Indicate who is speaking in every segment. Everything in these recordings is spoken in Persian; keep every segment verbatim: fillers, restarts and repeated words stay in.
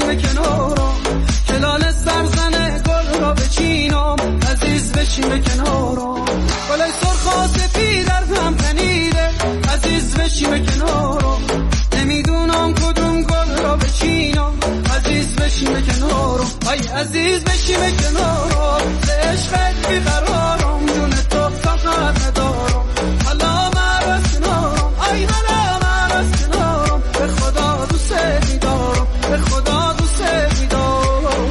Speaker 1: به کنارم، کلال سرزنه گل را بچینم، عزیز بشین به کنارم. گلای سرخ و سفید دردم تنیده، عزیز بشین به کنارم. نمیدونم کدوم گل را بچینم، عزیز بشین به کنارم. ای عزیز بشین به کنارم، به عشقت بیقرارم، جون تو طاقت ندارم. حالا من از کنارم، ای حالا من از کنارم. به خدا دوست می‌دارم، به خدا دوست می‌دارم.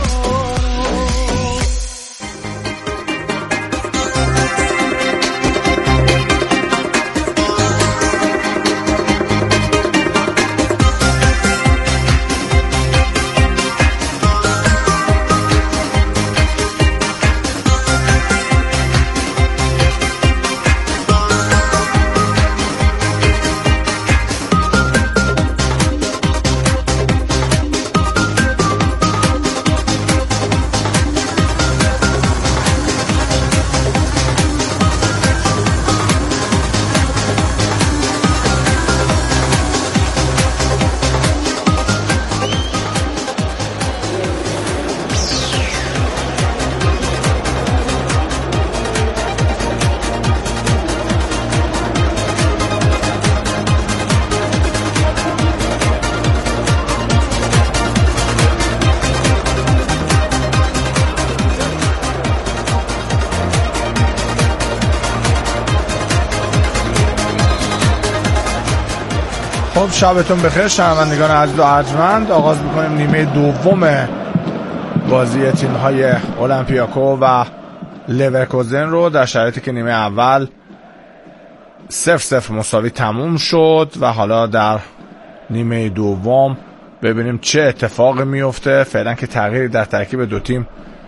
Speaker 2: خب شبتون بخیر شنوندگان عزیز و ارجمند. آغاز میکنیم نیمه دوم بازی تیم‌های اولمپیاکو و لورکوزن رو در شرایطی که نیمه اول صفر صفر مساوی تموم شد و حالا در نیمه دوم ببینیم چه اتفاقی میفته. فعلا که تغییری در ترکیب دو تیم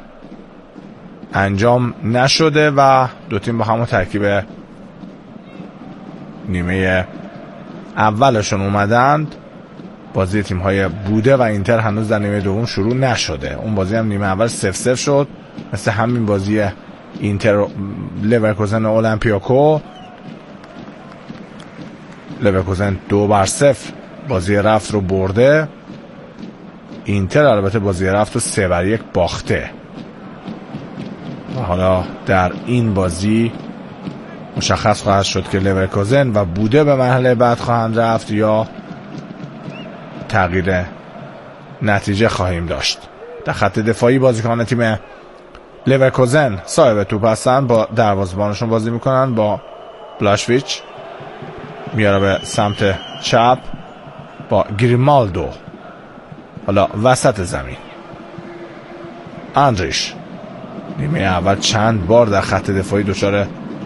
Speaker 2: انجام نشده و دو تیم با همون ترکیب نیمه اولشون اومدند. بازی تیم‌های بوده و اینتر هنوز در نیمه دوم شروع نشده. اون بازی هم نیمه اول صفر صفر شد، مثل همین بازی اینتر لورکوزن و اولمپیاکو. لورکوزن دو بر صفر بازی رفت رو برده، اینتر البته بازی رفت رو سه بر یک باخته. و حالا در این بازی مشخص خواهد شد که لورکوزن و بوده به مرحله بعد خواهند رفت یا تغییر نتیجه خواهیم داشت. در خط دفاعی بازیکنان تیم لورکوزن صاحب توپ هستن، با دروازه‌بانشون بازی میکنن، با بلاشویچ میاره به سمت چپ با گریمالدو. حالا وسط زمین اندریش. نیمه اول چند بار در خط دفاعی دچار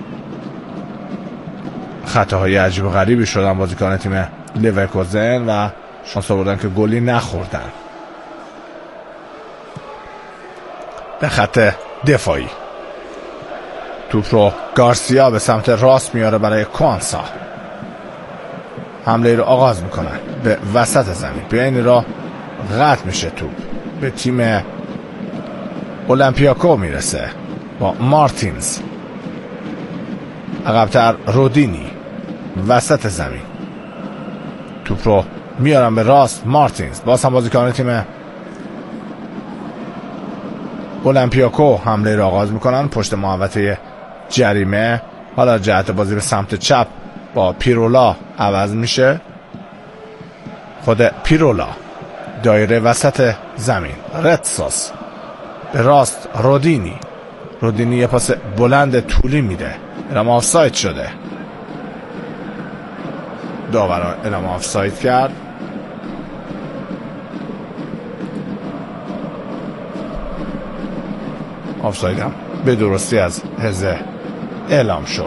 Speaker 2: خطاهای عجیب و غریبی شدن بازیکن تیم لورکوزن و شانس آوردن که گلی نخوردن. در خط دفاعی توپ رو گارسیا به سمت راست میاره برای کوانسا. حمله رو آغاز میکنن به وسط زمین، به این راه قطع میشه، توپ به تیم اولمپیاکو میرسه با مارتینز. عقب‌تر رودینی وسط زمین، توپ رو میارن به راست، مارتینز. باز هم بازیکن تیم اولمپیاکو حمله رو آغاز میکنن پشت محوطه جریمه. حالا جهت بازی به سمت چپ با پیرولا عوض میشه. خود پیرولا دایره وسط زمین، رتسوس به راست، رودینی. رودینی یه پاس بلند طولی میده، اعلام آفساید شده. داور اعلام آفساید کرد. آفساید هم به درستی از حزه اعلام شد.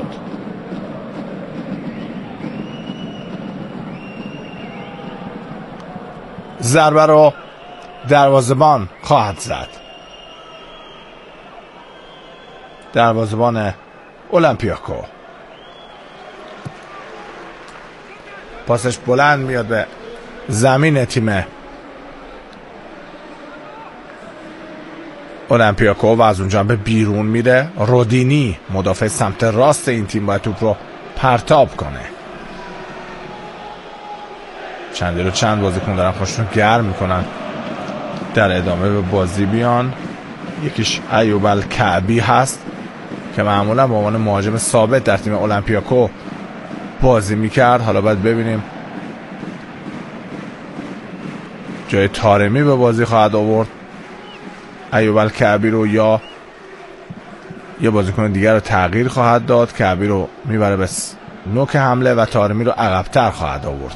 Speaker 2: ضربه رو دروازه‌بان خواهد زد. دروازه‌بان اولمپیاکو. پاسش بلند میاد به زمین تیم اولمپیاکو و از اونجا به بیرون میره. رودینی مدافع سمت راست این تیم باید توپ رو پرتاب کنه. چندی رو چند بازیکن دارن خودشون گرم میکنن در ادامه به بازی بیان. یکیش ایوب الکعبی هست که معمولا به عنوان مهاجم ثابت در تیم اولمپیاکو بازی میکرد. حالا باید ببینیم جای طارمی به بازی خواهد آورد ایوب الکعبی رو یا یه بازیکن دیگر رو تغییر خواهد داد. کعبی رو میبره به نوک حمله و طارمی رو عقب‌تر خواهد آورد.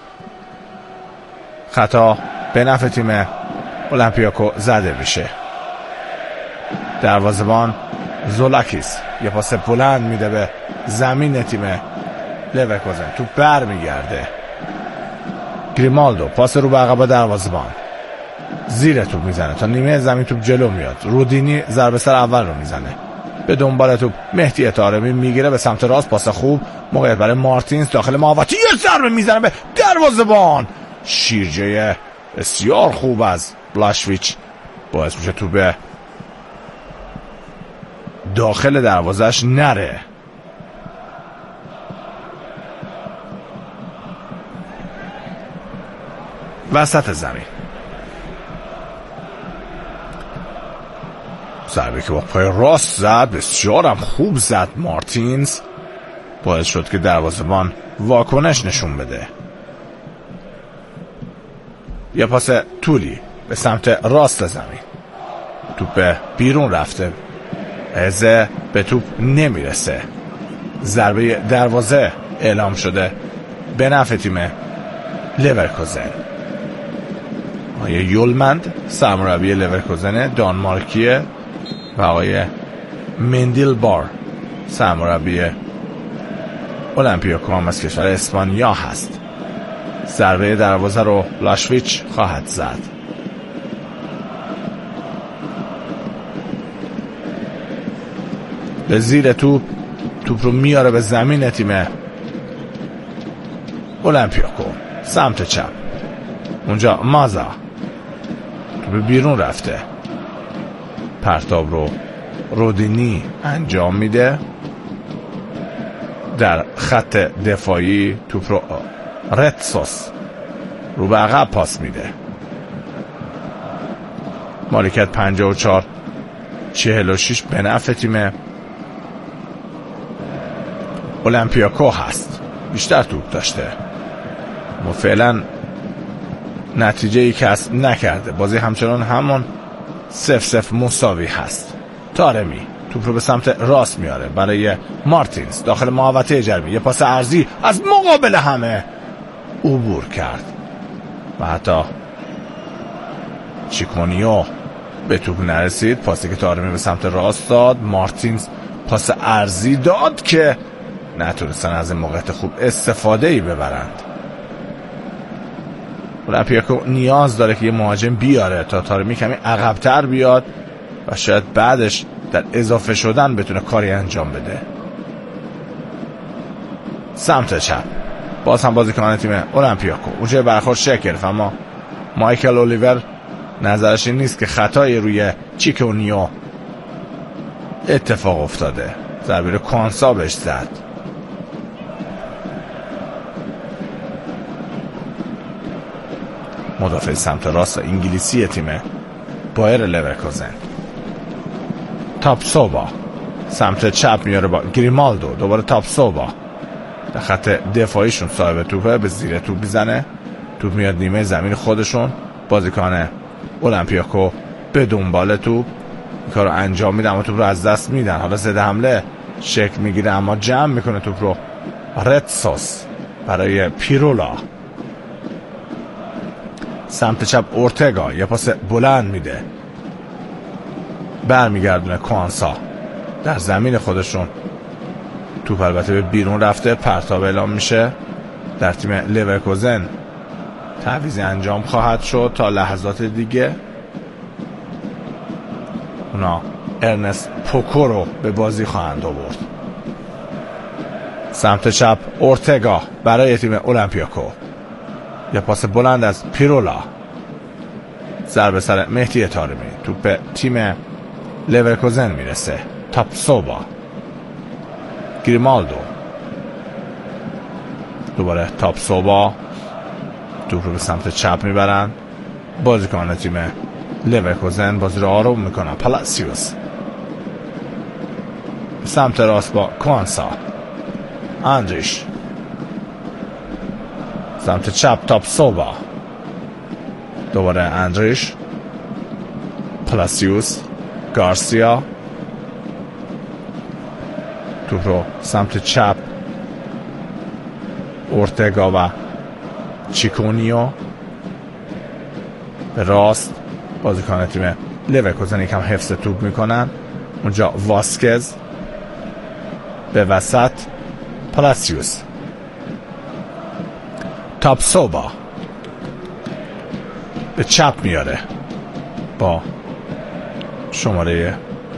Speaker 2: خطا به نفع تیم اولمپیاکو زده میشه. دروازه‌بان زولاکیس یه پاس بلند میده به زمین تیم لورکوزن. توپ بر میگرده. گریمالدو پاس رو به عقب دروازه‌بان زیر توپ میزنه تا نیمه زمین. توپ جلو میاد. رودینی ضربه سر اول رو میزنه. به دنبال توپ مهدی طارمی میگیره به سمت راست. پاس خوب موقعیت برای مارتینز داخل محوطه. یه ضربه میزنه به دروازه‌بان. شیرجه بسیار خوب از بلاشویچ باعث میشه توپ داخل دروازش نره. وسط زمین ضربه که با پای راست زد بسیارم خوب زد مارتینز، باعث شد که دروازه‌بان واکنش نشون بده. یه پاس طولی به سمت راست زمین. توپ بیرون رفته. ازه به توپ نمیرسه. ضربه دروازه اعلام شده به نفع تیم لورکوزن. آقای یولمند سرمربی لورکوزن دانمارکیه و آقای مندیل بار سرمربی اولمپیاکو هم از کشور اسپانیا هست. ضربه دروازه رو لاشویچ خواهد زد. به زیر توپ توپ رو میاره به زمین تیم اولمپیاکو. سمت چپ اونجا مازا توپ بیرون رفته. پرتاب رو رودینی انجام میده. در خط دفاعی توپ رو رتسوس رو به عقب پاس میده. مالکیت پنجاه و چهار چهل و شش به نفع تیم اولمپیاکو هست. بیشتر توپ داشته و فعلا نتیجه ای کسب نکرده. بازی همچنان همون سف سف مساوی هست. طارمی توپ رو به سمت راست میاره برای مارتینز داخل محوطه جرمی. یه پاس عرضی از مقابل همه عبور کرد و حتی چیکونیو به توپ نرسید. پاسی که طارمی به سمت راست داد، مارتینز پاس عرضی داد که نتونستن از این موقعیت خوب استفاده ای ببرند. اولمپیاکو نیاز داره که یه مهاجم بیاره تا طارمی کمی عقب‌تر بیاد و شاید بعدش در اضافه شدن بتونه کاری انجام بده. سمت چپ باز هم بازیکن تیم اولمپیاکو اونجا برخورد شکل، اما مایکل اولیور نظرش این نیست که خطای روی چیکونیو اتفاق افتاده. ضربه رو کانسا بهش زد. مدافع سمت راست انگلیسی تیم بایر لورکوزن تاپسوبا سمت چپ میاره با گریمالدو. دوباره تاپسوبا در خط دفاعیشون صاحب توپه، به زیر توپ میزنه. توپ میاد نیمه زمین خودشون. بازیکن اولمپیاکو به دنبال توپ این کار رو انجام میده اما توپ رو از دست میدن. حالا زده حمله شکل میگیره اما جمع میکنه توپ رو رتسوس برای پیرولا. سمت چپ اورتگا یه پاس بلند میده، برمیگردونه کوانسا در زمین خودشون. توپ البته به بیرون رفته. پرتاب اعلام میشه. در تیم لورکوزن تعویضی انجام خواهد شد تا لحظات دیگه. اونا ارنست پوکو رو به بازی خواهند آورد. سمت چپ اورتگا برای تیم اولمپیاکو. یه پاس بلند از پیرولا. ضربه سر مهدی طارمی. توپ به تیم لورکوزن میرسه. تاپسوبا گریمالدو دوباره تاپسوبا توپ رو به سمت چپ میبرن. بازیکن تیم لورکوزن بازی رو آروم میکنن. پالاسیوس سمت راست با کوانسا. اندریش سمت چپ تاپسوبا. دوباره اندریش. پالاسیوس. گارسیا. توپ رو سمت چپ اورتگا و چیکونیو. به راست بازیکن تیم لورکوزن یکم حفظ توپ میکنن. اونجا واسکز. به وسط پالاسیوس. تاپسوبا به چپ میاره با شماره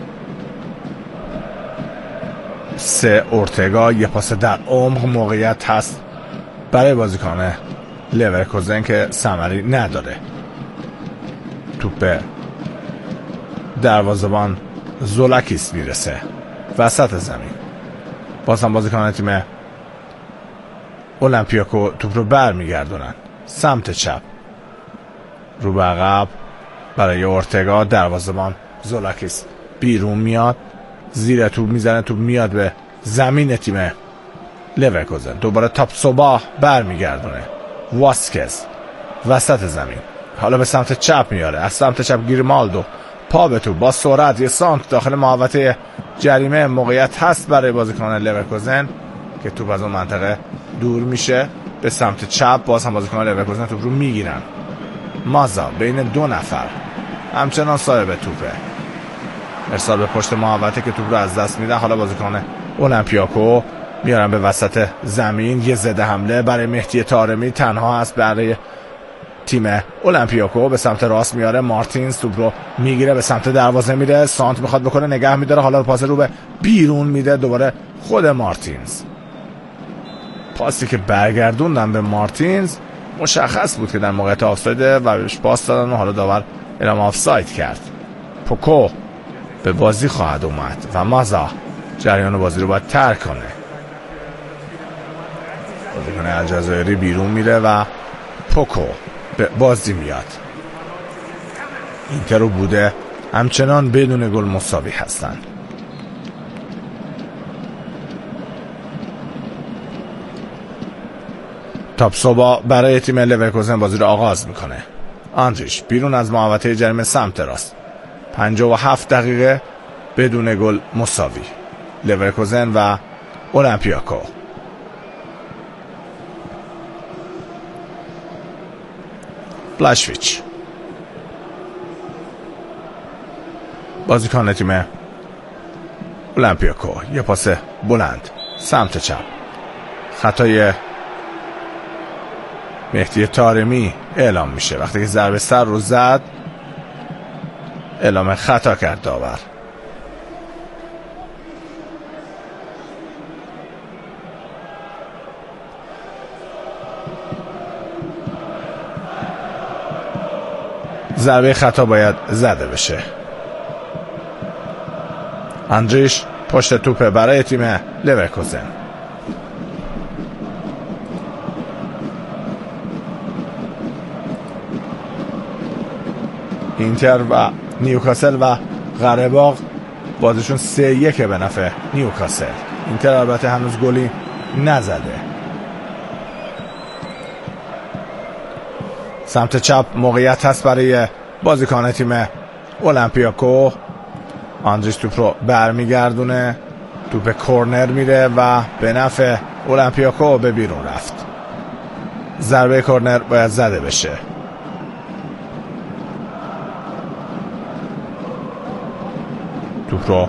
Speaker 2: سه اورتگا. یه پاس در عمق موقعیت هست برای بازیکن لورکوزن که ثمری نداره. توپ به دروازه‌بان زولاکیس میرسه وسط زمین. باز هم بازیکن تیم اولمپیاکو توپ رو بر میگردونن سمت چپ. رو به عقب برای اورتگا. دروازه‌بان زولاکیس بیرون میاد. زیر توپ میزنه. توپ میاد به زمین تیم لورکوزن. دوباره تاپسوبا بر میگردونه. واسکز وسط زمین. حالا به سمت چپ میاره. از سمت چپ گریمالدو پا به توپ با سرعت یه سانت داخل محوطه جریمه. موقعیت هست برای بازیکن لورکوزن که توپ از اون منطقه دور میشه به سمت چپ. باز هم بازیکن لورکوزن توپ رو میگیرن. مازا بین دو نفر همچنان صاحب توپه. ارسال به پشت محوطه که توپ رو از دست میدن. حالا بازیکن اولمپیاکو میارن به وسط زمین. یه ضد حمله برای مهدی طارمی تنها هست برای تیم اولمپیاکو. به سمت راست میاره. مارتینز توپ رو میگیره به سمت دروازه میره. سانت میخواد بکنه نگه میداره. حالا پاس رو به بیرون میده. دوباره خود مارتینز. پاسی که برگردوندن به مارتینز مشخص بود که در موقعیت آفسایده و بهش پاس دادن و حالا داور اعلام آفساید کرد. پوکو به بازی خواهد اومد و مازا جریان بازی رو باید ترک کنه. بازیکن الجزایری بیرون میره و پوکو به بازی میاد. اینتر رو بوده همچنان بدون گل مساوی هستن. تاپسوبا برای تیم لورکوزن بازی رو آغاز میکنه. اندریش بیرون از محوطه جریمه سمت راست. پنجاه و هفت دقیقه بدون گل مساوی. لورکوزن و اولمپیاکو. بلاشویچ بازیکن تیم اولمپیاکو. یه پاس بلند سمت چپ. خطای مهدی طارمی اعلام میشه وقتی که ضربه سر رو زد. اعلام خطا کرد داور. ضربه خطا باید زده بشه. اندریش پشت توپه برای تیم لورکوزن. اینتر و نیوکاسل و قره‌باغ بازیشون سه یک به نفع نیوکاسل. اینتر البته هنوز گلی نزده. سمت چپ موقعیت هست برای بازیکن تیم اولمپیاکو. اندریش توپ رو برمیگردونه. توپ کورنر میره و به نفع اولمپیاکو به بیرون رفت. ضربه کورنر باید زده بشه. توپ رو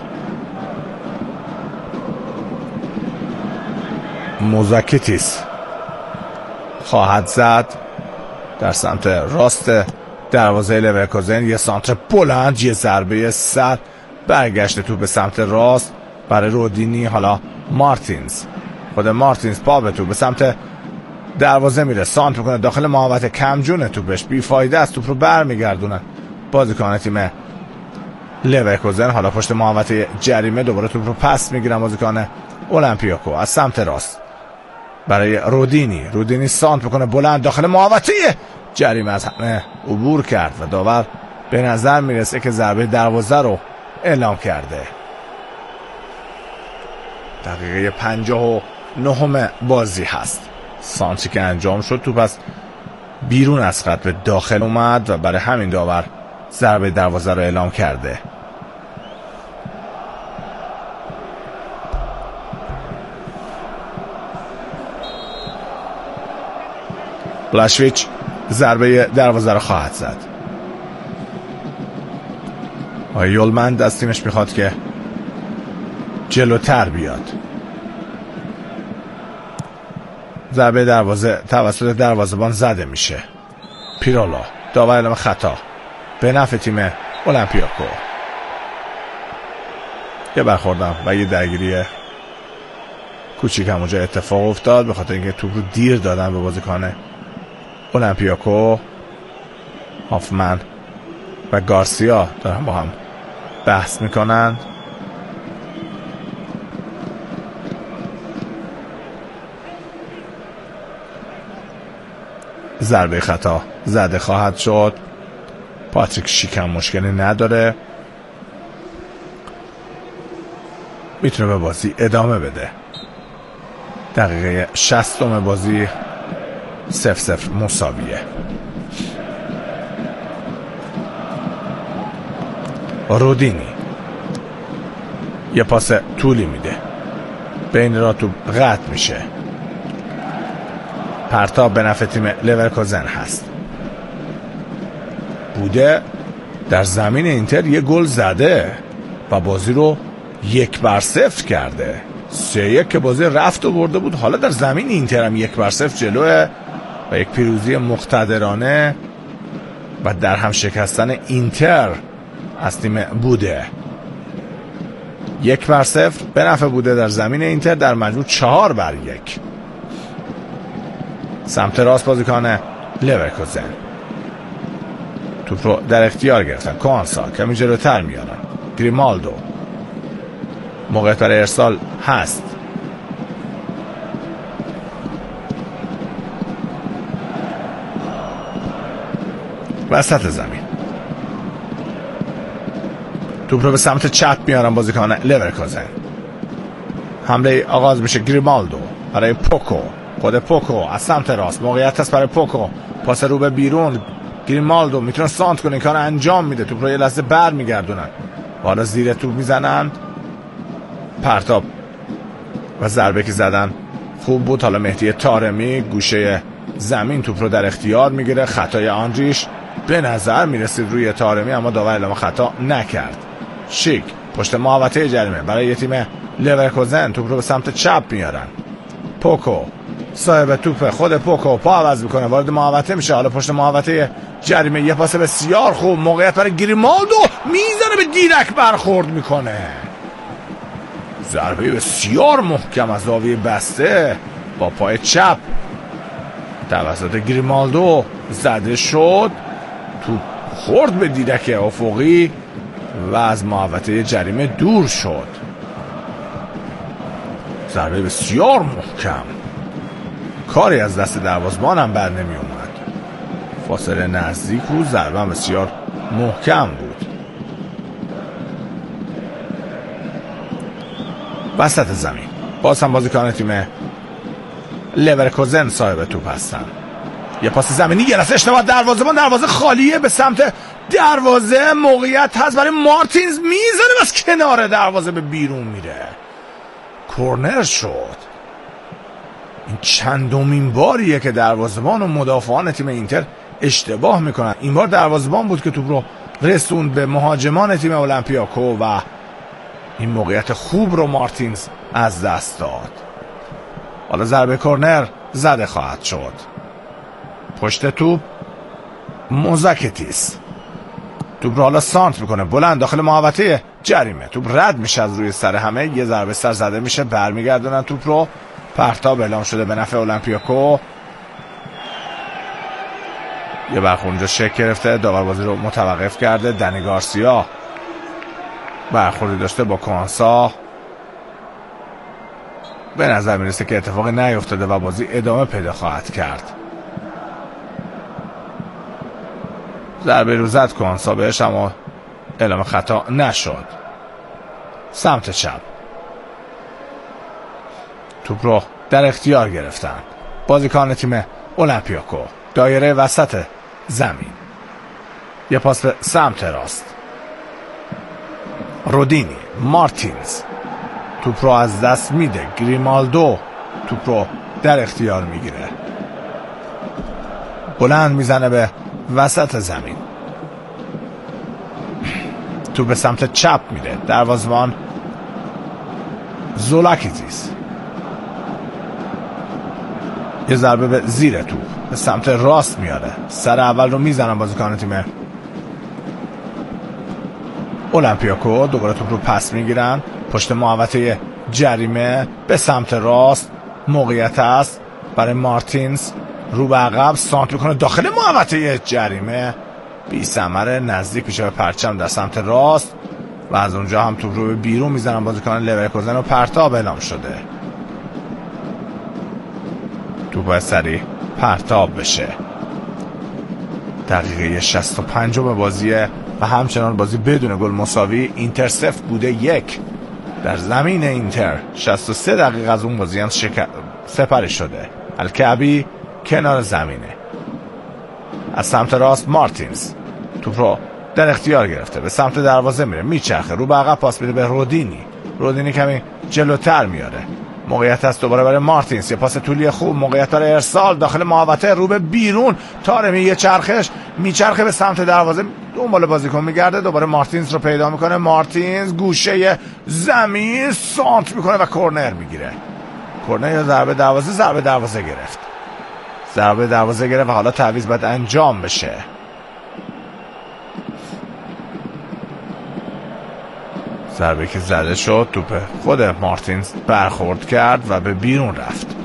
Speaker 2: موزاکیتیس خواهد زد در سمت راست دروازه لورکوزن. یه سانتر بلند، یه ضربه سر، برگشت توپ به سمت راست برای رودینی. حالا مارتینز، خود مارتینز پا به توپ به سمت دروازه میره، سانتر میکنه داخل محوطه، کمجونه توپش، بیفایده است. توپ رو برمیگردونن بازیکن تیم لورکوزن. حالا پشت محوطه جریمه دوباره توپ رو پس میگیرن بازیکن اولمپیاکو از سمت راست برای رودینی. رودینی سانت میکنه بلند داخل محوطه جریمه، از همه عبور کرد و داور به نظر میرسه که ضربه دروازه رو اعلام کرده. دقیقه پنجاه و نهم بازی هست. سانتری که انجام شد توپ از بیرون از خط به داخل اومد و برای همین داور ضربه دروازه رو اعلام کرده. بلاشویچ ضربه دروازه رو خواهد زد. آقای یولمند از تیمش میخواد که جلوتر بیاد. ضربه دروازه توسط دروازه‌بان زده میشه. پیرولا داور اعلام خطا به نفع تیم اولمپیاکو. یه برخوردم و یه درگیری کوچیک هم اونجا اتفاق افتاد به خاطر اینکه توپ رو دیر دادن به بازیکن اولمپیاکو. هافمن و گارسیا دارن با هم بحث میکنن. ضربه خطا زده خواهد شد. پاتریک شیک هم مشکلی نداره، میتونه به بازی ادامه بده. دقیقه شصتم بازی صفر صفر مساویه. رودینی یه پاس طولی میده، بین را تو قطع میشه. پرتاب به نفع تیم لورکوزن هست. بوده در زمین اینتر یه گل زده و بازی رو یک بر صفر کرده. سه یک که بازی رفت و برده بود، حالا در زمین اینتر هم یک بر صفر جلوه و یک پیروزی مقتدرانه و در هم شکستن اینتر از تیم بوده. یک بر صفر به نفع بوده در زمین اینتر، در مجموع چهار بر یک. سمت راست بازیکن لورکوزن توپ رو در اختیار گرفتن. کوانسا کمی جلوتر میارن. گریمالدو موقعیت برای ارسال هست. وسط زمین توپ رو به سمت چپ میارن بازیکن لورکوزن. حمله آغاز میشه. گریمالدو برای پوکو، خود پوکو از سمت راست، موقعیت هست برای پوکو، پاس رو به بیرون. گریمالدو میتونه سانت کنه، این کار انجام میده. توپ رو یه لحظه بر میگردونن، حالا زیر توپ میزنن. پرتاب و ضربه که زدن خوب بود. حالا مهدی طارمی گوشه زمین توپ رو در اختیار میگیره. خطای آندریش به نظر میرسید روی طارمی، اما داور اعلام خطا نکرد. شیک پشت محوطه جریمه برای تیم لورکوزن توپ رو به سمت چپ میارن. پوکو صاحب توپ، خود پوکو پا عوض میکنه، وارد محوطه میشه. حالا پشت محوطه جریمه یه پاس بسیار خوب، موقعیت برای گریمالدو، میزنه به دیرک برخورد میکنه. ضربه بسیار محکم از زاویه بسته با پای چپ توسط گریمالدو زده شد. توپ خورد به دیرک افقی و از محوطه جریمه دور شد. ضربه بسیار محکم، کاری از دست دروازه‌بان هم بر نمی اومد. فاصله نزدیک بود، ضربه بسیار محکم بود. وسط زمین باز هم بازیکن تیم لورکوزن صاحب توپ هستن. یه پاس زمینی گرفته، اشتباه دروازه‌بان، دروازه خالیه، به سمت دروازه موقعیت هست برای مارتینز، میزنه بس کنار دروازه به بیرون میره. کورنر شد. این چندمین باریه که دروازه‌بان و مدافعان تیم اینتر اشتباه میکنن. این بار دروازه‌بان بود که توپ رو رسوند به مهاجمان تیم اولمپیاکو و این موقعیت خوب رو مارتینز از دست داد. حالا ضربه کورنر زده خواهد شد. پشت توپ موزاکتیس توپ رو حالا سانت میکنه بلند داخل محوطه جریمه. توپ رد میشه از روی سر همه، یه ضربه سر زده میشه، برمیگردونن توپ رو. پرتاب اعلام شده به نفع اولمپیاکو. یه برخورد اونجا شک گرفته، داور بازی رو متوقف کرده. دنی گارسیا برخوردی داشته با کوانسا، به نظر میرسه که اتفاقی نیفتاده و بازی ادامه پیدا خواهد کرد. ضربه رو زد کوانسا بهش اما اعلام خطا نشد. سمت چپ توپ رو در اختیار گرفتن بازیکن تیم اولمپیاکو. دایره وسط زمین، یه پاس به سمت راست. رودینی، مارتینز توپ رو از دست میده. گریمالدو توپ رو در اختیار میگیره، بلند میزنه به وسط زمین. توپ به سمت چپ میره. دروازه‌بان زولاکیتیس یه ضربه به زیر توپ به سمت راست میاره. سر اول رو میزنن بازیکن تیم اولمپیاکو. دوباره توپ رو پس میگیرن پشت محوطه جریمه به سمت راست. موقعیت است برای مارتینز، رو به عقب سانت میکنه داخل محوطه جریمه، بی ثمره، نزدیک میشه به پرچم در سمت راست و از اونجا هم توپ رو به بیرون میزنن بازیکن لورکوزن و پرتاب اعلام شده. توپ باید سریع پرتاب بشه. دقیقه شصت و پنج بازیه و همچنان بازی بدون گل مساوی. اینتر صفر بوده یک در زمین اینتر. شصت و سه دقیقه از اون بازی هم شک... سپری شده. الکعبی کنار زمینه. از سمت راست مارتینز توپ رو در اختیار گرفته به سمت دروازه میره، میچرخه، رو به عقب پاس میده به رودینی. رودینی کمی جلوتر میاره. موقعیت هست دوباره برای مارتینز، یه پاس طولی خوب، موقعیت برای ارسال داخل محوطه، رو به بیرون. تارمی یه چرخش میچرخه به سمت دروازه، دنبال بازیکن میگرده، دوباره مارتینز رو پیدا میکنه. مارتینز گوشه زمین سانت میکنه و کورنر میگیره. کورنر یا ضربه دروازه؟ ضربه دروازه گرفت. ضربه دروازه گرفت و حالا تعویض باید انجام بشه. ضربه که زده شد توپ خود مارتینز برخورد کرد و به بیرون رفت.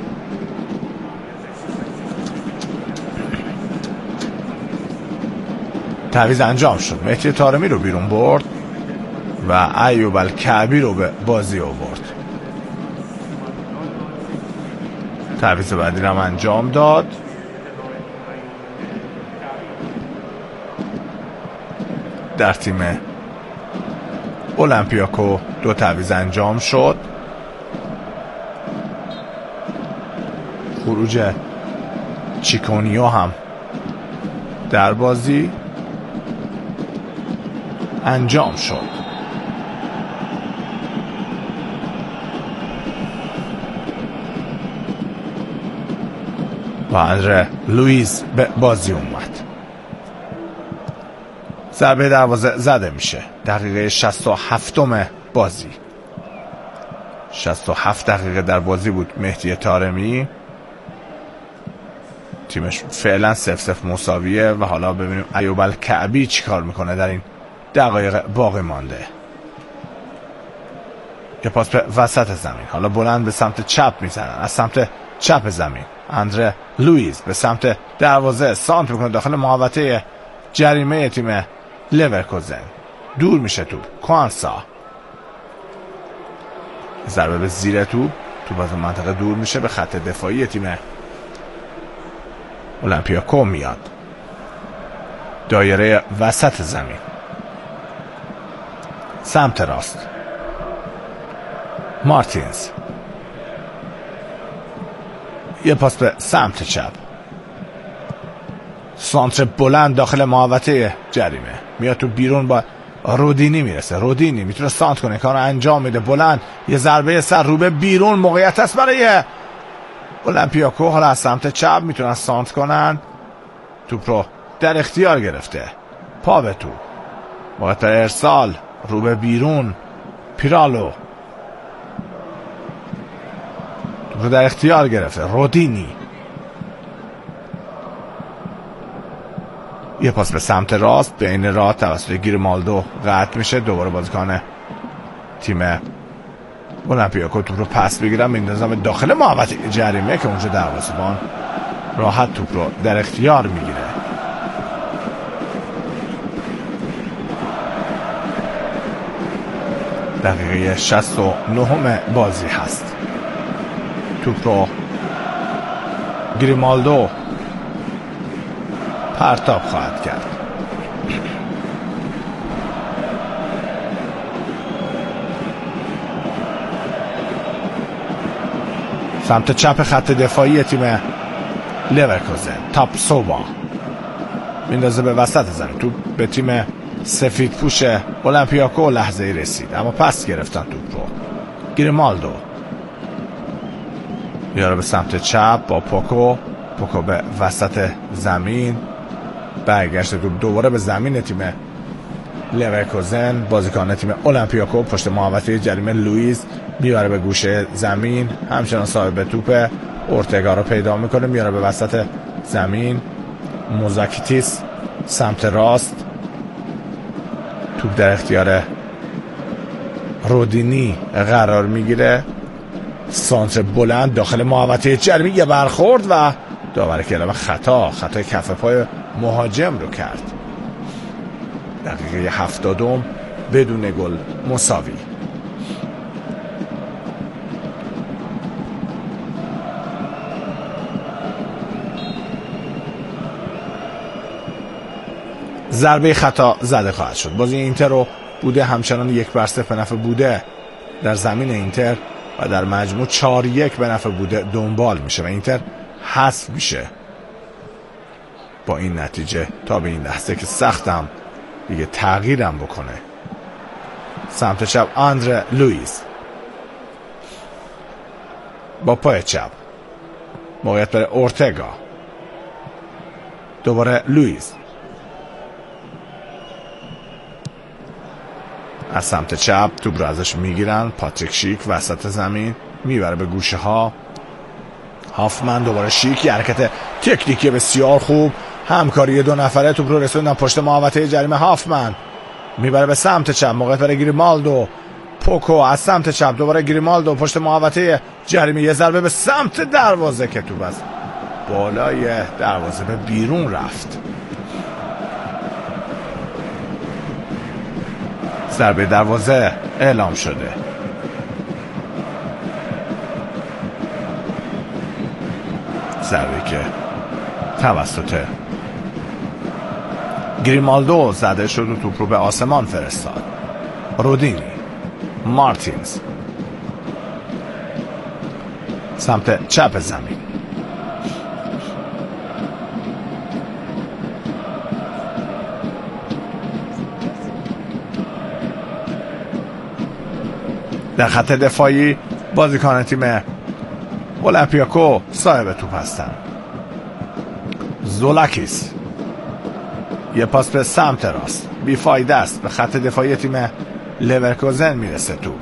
Speaker 2: تعویض انجام شد. مهدی طارمی رو بیرون برد و ایوب الکعبی رو به بازی آورد. تعویض بعدی رو هم انجام داد. در تیم اولمپیاکو دو تعویض انجام شد. خروج چیکونیو هم در بازی انجام شد. و اندره لوئیس به بازی اومد. ضربه دروازه زده میشه. دقیقه شصت و هفت بازی. شصت و هفت دقیقه در بازی بود. مهدی طارمی تیمش فعلا صفر صفر مساویه و حالا ببینیم ایوب الکعبی چی کار میکنه در این دقایق باقی مانده. یه پاس به وسط زمین، حالا بلند به سمت چپ میزنن. از سمت چپ زمین اندره لوئیس به سمت دروازه سانت میکنه داخل محوطه جریمه تیم لورکوزن. دور میشه توپ. کوانسا ضربه به زیر توپ. توپ از منطقه دور میشه به خط دفاعی تیم اولمپیاکو میاد. دایره وسط زمین سمت راست. مارتینز یه پاس به سمت چپ. سانتر بلند داخل محوطه جریمه میاد تو بیرون. با رودینی میرسه. رودینی میتونه سانت کنه، کارو انجام میده. بلند یه ضربه سر رو به بیرون. موقعیت است برای اولمپیاکو. حالا از سمت چپ میتونن سانت کنن. توپ رو در اختیار گرفته. پا به توپ. موقعیت ارسال رو به بیرون. پیرالو توپ رو در اختیار گرفته. رودینی یه پاس به سمت راست، بین راه توسط گریمالدو قطع میشه. دوباره بازیکن تیم اولمپیاکو توپ رو پس بگیرن، میندازن به داخل محوطه جریمه که اونجا دروازه‌بان راحت توپ رو در اختیار میگیره. دقیقه شصت و نه بازی هست. توپ رو گریمالدو پرتاب خواهد کرد. سمت چپ خط دفاعی تیم لورکوزن. تاپ سوبا میندازه به وسط زمین. توپ به تیم سفید پوش اولمپیاکو لحظه ای رسید اما پس گرفتن توپ رو. گریمالدو میاره به سمت چپ با پوکو. پوکو به وسط زمین برگشت توپ دوباره به زمین تیم لورکوزن. بازیکن تیم اولمپیاکو پشت محوطه جریمه لوئیس میاره به گوشه زمین، همچنان صاحب توپ اورتگا رو پیدا میکنه، میاره به وسط زمین. موزاکیتیس سمت راست، توپ در اختیار رودینی قرار میگیره. سانتر بلند داخل محوطه جریمه، یه برخورد و داور کلمه خطا خطای کف پای مهاجم رو کرد. دقیقه هفتادم بدون گل مساوی. ضربه خطا زده خواهد شد. بازی اینتر رو بوده همچنان یک بر صفر به نفع بوده در زمین اینتر و در مجموع چهار یک به نفع بوده دنبال میشه و اینتر حذف میشه با این نتیجه تا به این لحظه که سختم دیگه تغییرم بکنه. سمت چپ آندره لوئیس با پای چپ، موقعیت برای اورتگا. دوباره لوئیس از سمت چپ توپ رو ازش میگیرن. پاتریک شیک وسط زمین میبره به گوشه ها. هافمن دوباره شیک، یه حرکت تکنیکی بسیار خوب، همکاری دو نفره. توپ رو رسوندن پشت محوطه جریمه. هافمن میبره به سمت چپ، موقعیت برای گریمالدو. پوکو از سمت چپ دوباره گریمالدو پشت محوطه جریمه، یه ضربه به سمت دروازه که توپ از بالای دروازه به بیرون رفت. ضربه دروازه اعلام شده. ضربه که توسط گریمالدو زده شد و توپ رو به آسمان فرستاد. رودینی، مارتینز سمت چپ زمین. در خط دفاعی بازیکن تیم اولمپیاکو صاحب توپ هستند. زولاکیس یه پاس به سمت راست بیفایده است. به خط دفاعی تیم لورکوزن میرسه توپ.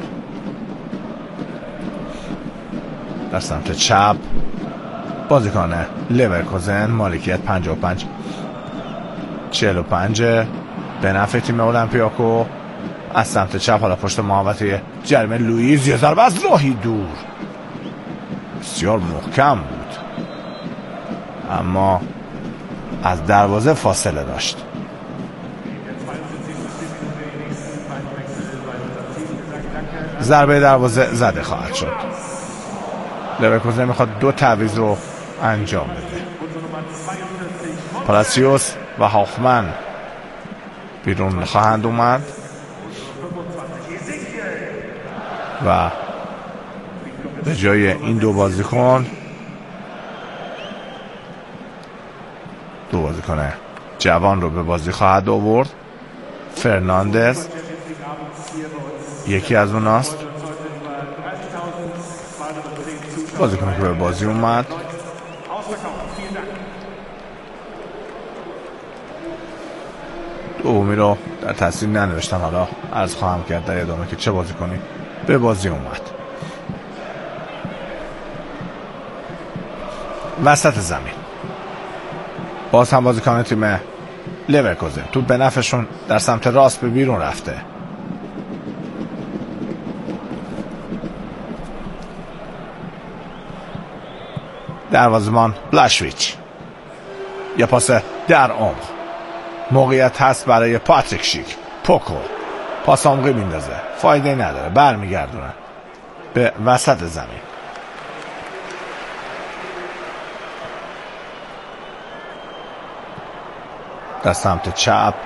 Speaker 2: در سمت چپ بازیکن لورکوزن، مالکیت پنجاه و پنج چهل و پنج به نفع تیم اولمپیاکو. از سمت چپ حالا پشت محوطه جریمه لوئیس، یه ضربه از راهی دور بسیار محکم بود اما از دروازه فاصله داشت. ضربه دروازه زده خواهد شد. لورکوزن میخواد دو تعویض رو انجام بده. پالاسیوس و هافمن بیرون خواهند اومد و به جای این دو بازیکن دو بازیکن جوان رو به بازی خواهد آورد. فرناندز یکی از اوناست، بازیکنی که به بازی اومد. دومی رو در تصویر ننوشتم، حالا عرض خواهم کرد در ادامه که چه بازیکنی به بازی اومد. وسط زمین باز هم بازیکن تیم لورکوزن، تو به نفعشون در سمت راست به بیرون رفته. دروازه‌بان بلاشویچ، یه پاس در عمق، موقعیت هست برای پاتریک شیک. پوکو پاس عمقی میندازه، فایده نداره، برمیگردونه به وسط زمین. در سمت چپ